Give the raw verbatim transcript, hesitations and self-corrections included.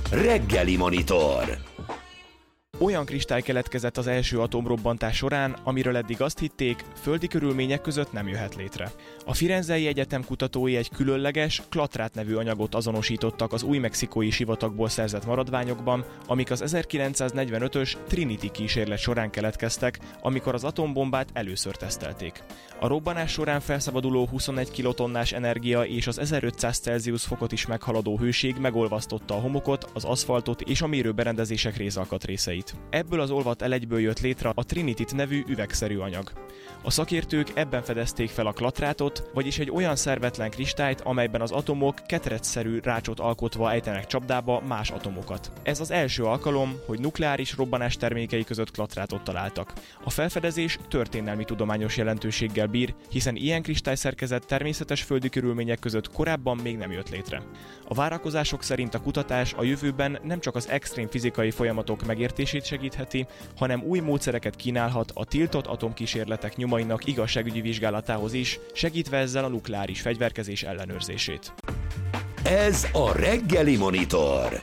Reggeli Monitor. Olyan kristály keletkezett az első atomrobbantás során, amiről eddig azt hitték, földi körülmények között nem jöhet létre. A Firenzei Egyetem kutatói egy különleges, klatrát nevű anyagot azonosítottak az új-mexikói sivatagból szerzett maradványokban, amik az ezerkilencszáznegyvenötös Trinity kísérlet során keletkeztek, amikor az atombombát először tesztelték. A robbanás során felszabaduló huszonegy kilotonnás energia és az ezerötszáz Celsius fokot is meghaladó hőség megolvasztotta a homokot, az aszfaltot és a mérőberendezések rézalkatrészeit. Ebből az olvat elegyből jött létre a Trinity nevű üvegszerű anyag. A szakértők ebben fedezték fel a klatrátot, vagyis egy olyan szervetlen kristályt, amelyben az atomok ketrecszerű rácsot alkotva ejtenek csapdába más atomokat. Ez az első alkalom, hogy nukleáris robbanás termékei között klatrátot találtak. A felfedezés történelmi tudományos jelentőséggel bír, hiszen ilyen kristályszerkezet természetes földi körülmények között korábban még nem jött létre. A várakozások szerint a kutatás a jövőben nem csak az extrém fizikai folyamatok megértését segítheti, hanem új módszereket kínálhat a tiltott atomkísérletek nyomainak igazságügyi vizsgálatához is, segítve ezzel a nukleáris fegyverkezés ellenőrzését. Ez a Reggeli Monitor.